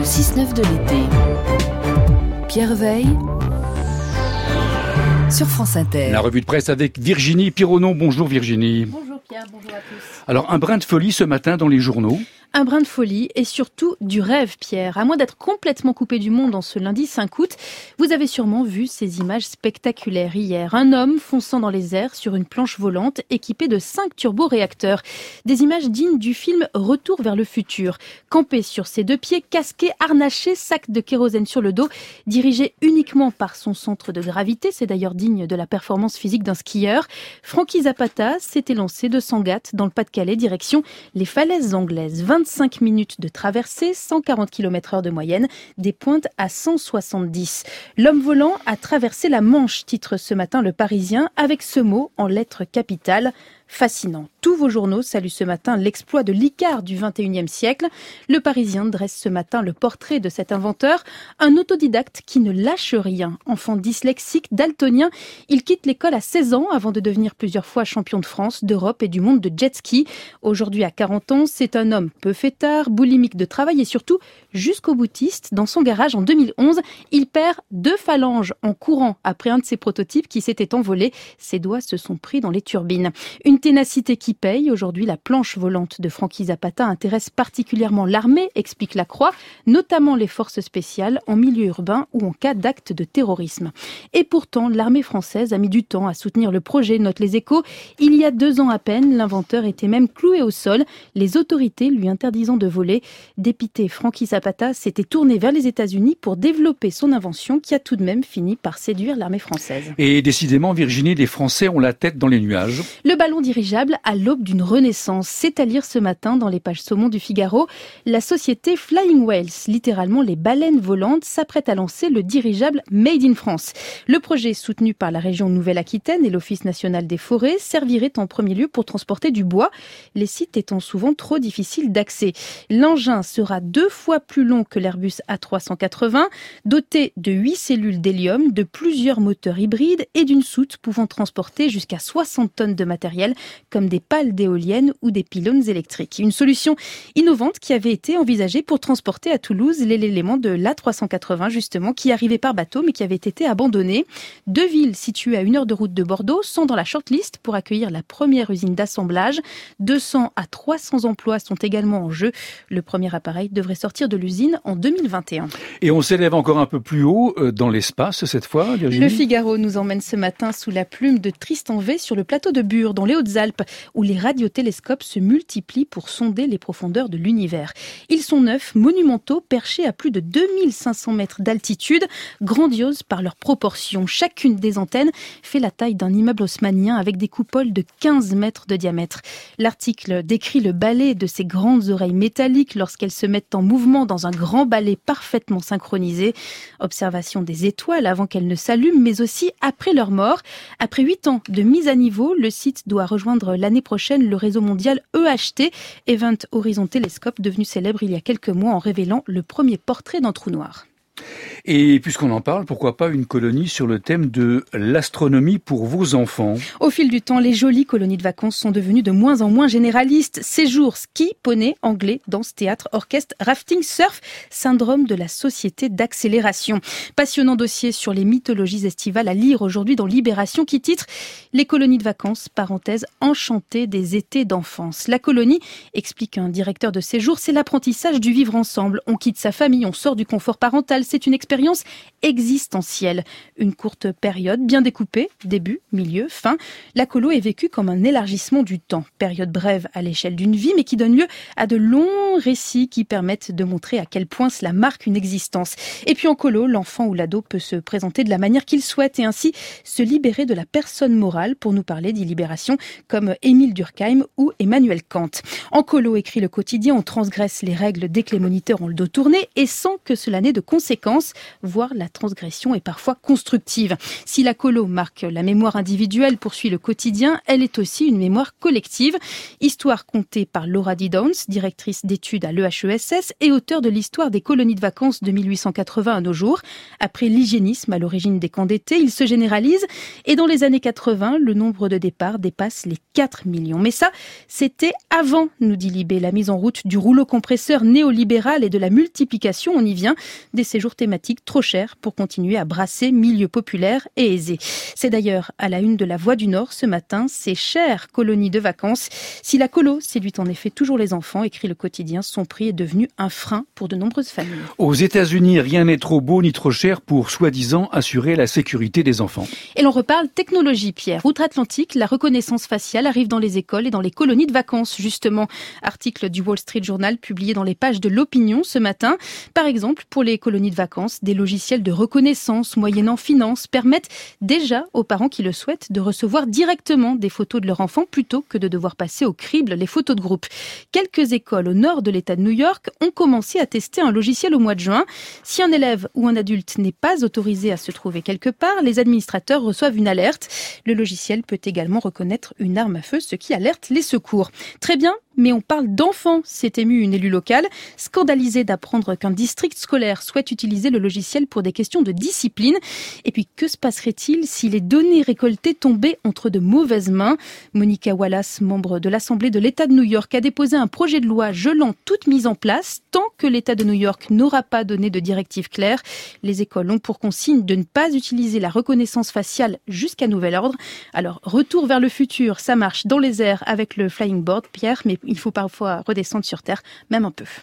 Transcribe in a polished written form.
6-9 de l'été. Pierre Veille sur France Inter. La revue de presse avec Virginie Pironneau. Bonjour Virginie. Bonjour Pierre, bonjour à tous. Alors, un brin de folie ce matin dans les journaux. Un brin de folie et surtout du rêve, Pierre. À moins d'être complètement coupé du monde en ce lundi 5 août, vous avez sûrement vu ces images spectaculaires hier. Un homme fonçant dans les airs sur une planche volante équipée de 5 turboréacteurs. Des images dignes du film Retour vers le futur. Campé sur ses 2 pieds, casqué, harnaché, sac de kérosène sur le dos, dirigé uniquement par son centre de gravité, c'est d'ailleurs digne de la performance physique d'un skieur, Frankie Zapata s'était lancé de Sangatte dans le Pas-de-Calais, direction les falaises anglaises. 25 minutes de traversée, 140 km/h de moyenne, des pointes à 170. L'homme volant a traversé la Manche, titre ce matin Le Parisien, avec ce mot en lettres capitales. Fascinant. Tous vos journaux saluent ce matin l'exploit de l'Icare du 21e siècle. Le Parisien dresse ce matin le portrait de cet inventeur, un autodidacte qui ne lâche rien. Enfant dyslexique, daltonien, il quitte l'école à 16 ans avant de devenir plusieurs fois champion de France, d'Europe et du monde de jet ski. Aujourd'hui, à 40 ans, c'est un homme peu fêtard, boulimique de travail et surtout jusqu'au boutiste. Dans son garage en 2011, il perd 2 phalanges en courant après un de ses prototypes qui s'était envolé. Ses doigts se sont pris dans les turbines. Une ténacité qui paye. Aujourd'hui, la planche volante de Frankie Zapata intéresse particulièrement l'armée, explique La Croix, notamment les forces spéciales en milieu urbain ou en cas d'acte de terrorisme. Et pourtant, l'armée française a mis du temps à soutenir le projet, notent Les Échos. Il y a 2 ans à peine, l'inventeur était même cloué au sol, les autorités lui interdisant de voler. Dépité, Frankie Zapata s'était tourné vers les États-Unis pour développer son invention qui a tout de même fini par séduire l'armée française. Et décidément, Virginie, les Français ont la tête dans les nuages. Le ballon dirigeable à l'aube d'une renaissance. C'est à lire ce matin dans les pages saumon du Figaro. La société Flying Whales, littéralement les baleines volantes, s'apprête à lancer le dirigeable Made in France. Le projet, soutenu par la région Nouvelle-Aquitaine et l'Office national des forêts, servirait en premier lieu pour transporter du bois, les sites étant souvent trop difficiles d'accès. L'engin sera 2 fois plus long que l'Airbus A380, doté de 8 cellules d'hélium, de plusieurs moteurs hybrides et d'une soute pouvant transporter jusqu'à 60 tonnes de matériel, comme des pales d'éoliennes ou des pylônes électriques. Une solution innovante qui avait été envisagée pour transporter à Toulouse l'élément de l'A380, justement, qui arrivait par bateau mais qui avait été abandonné. 2 villes situées à 1 heure de route de Bordeaux sont dans la shortlist pour accueillir la première usine d'assemblage. 200 à 300 emplois sont également en jeu. Le premier appareil devrait sortir de l'usine en 2021. Et on s'élève encore un peu plus haut dans l'espace cette fois, Virginie. Le Figaro nous emmène ce matin sous la plume de Tristan V sur le plateau de Bure, dans les Hautes-Alpes, où les radiotélescopes se multiplient pour sonder les profondeurs de l'univers. Ils sont 9, monumentaux, perchés à plus de 2500 mètres d'altitude, grandioses par leurs proportions. Chacune des antennes fait la taille d'un immeuble haussmannien avec des coupoles de 15 mètres de diamètre. L'article décrit le ballet de ces grandes oreilles métalliques lorsqu'elles se mettent en mouvement dans un grand ballet parfaitement synchronisé. Observation des étoiles avant qu'elles ne s'allument, mais aussi après leur mort. Après 8 ans de mise à niveau, le site doit rejoindre l'année prochaine le réseau mondial EHT, Event Horizon Telescope, devenu célèbre il y a quelques mois en révélant le premier portrait d'un trou noir. Et puisqu'on en parle, pourquoi pas une colonie sur le thème de l'astronomie pour vos enfants? Au fil du temps, les jolies colonies de vacances sont devenues de moins en moins généralistes. Séjours, ski, poney, anglais, danse, théâtre, orchestre, rafting, surf, syndrome de la société d'accélération. Passionnant dossier sur les mythologies estivales à lire aujourd'hui dans Libération qui titre « Les colonies de vacances, parenthèse, enchantées des étés d'enfance ». La colonie, explique un directeur de séjour, c'est l'apprentissage du vivre ensemble. On quitte sa famille, on sort du confort parental. C'est une expérience existentielle. Une courte période bien découpée, début, milieu, fin. La colo est vécue comme un élargissement du temps. Période brève à l'échelle d'une vie, mais qui donne lieu à de longs récits qui permettent de montrer à quel point cela marque une existence. Et puis en colo, l'enfant ou l'ado peut se présenter de la manière qu'il souhaite et ainsi se libérer de la personne morale, pour nous parler d'illibération, comme Émile Durkheim ou Emmanuel Kant. En colo, écrit Le Quotidien, on transgresse les règles dès que les moniteurs ont le dos tourné et sans que cela n'ait de conséquences. voire la transgression est parfois constructive. Si la colo marque la mémoire individuelle, poursuit le quotidien, elle est aussi une mémoire collective. Histoire contée par Laura Didons, directrice d'études à l'EHESS et auteure de l'histoire des colonies de vacances de 1880 à nos jours. Après l'hygiénisme à l'origine des camps d'été, il se généralise et dans les années 80, le nombre de départs dépasse les 4 millions. Mais ça, c'était avant, nous dit Libé, la mise en route du rouleau compresseur néolibéral et de la multiplication, on y vient, des séjours thématiques trop chers pour continuer à brasser milieux populaires et aisés. C'est d'ailleurs à la une de La Voix du Nord ce matin, ces chères colonies de vacances. Si la colo séduit en effet toujours les enfants, écrit le quotidien, son prix est devenu un frein pour de nombreuses familles. Aux États-Unis, rien n'est trop beau ni trop cher pour soi-disant assurer la sécurité des enfants. Et l'on reparle technologie, Pierre. Outre-Atlantique, la reconnaissance faciale arrive dans les écoles et dans les colonies de vacances, justement. Article du Wall Street Journal publié dans les pages de l'Opinion ce matin. Par exemple, pour les colonies de vacances, des logiciels de reconnaissance moyennant finance permettent déjà aux parents qui le souhaitent de recevoir directement des photos de leur enfant plutôt que de devoir passer au crible les photos de groupe. Quelques écoles au nord de l'État de New York ont commencé à tester un logiciel au mois de juin. Si un élève ou un adulte n'est pas autorisé à se trouver quelque part, les administrateurs reçoivent une alerte. Le logiciel peut également reconnaître une arme à feu, ce qui alerte les secours. Très bien, mais on parle d'enfants, s'est émue une élue locale, scandalisée d'apprendre qu'un district scolaire souhaite utiliser le logiciel pour des questions de discipline. Et puis, que se passerait-il si les données récoltées tombaient entre de mauvaises mains ? Monica Wallace, membre de l'Assemblée de l'État de New York, a déposé un projet de loi gelant toute mise en place tant que l'État de New York n'aura pas donné de directives claires. Les écoles ont pour consigne de ne pas utiliser la reconnaissance faciale jusqu'à nouvel ordre. Alors, retour vers le futur, ça marche dans les airs avec le flying board, Pierre, mais il faut parfois redescendre sur terre, même un peu.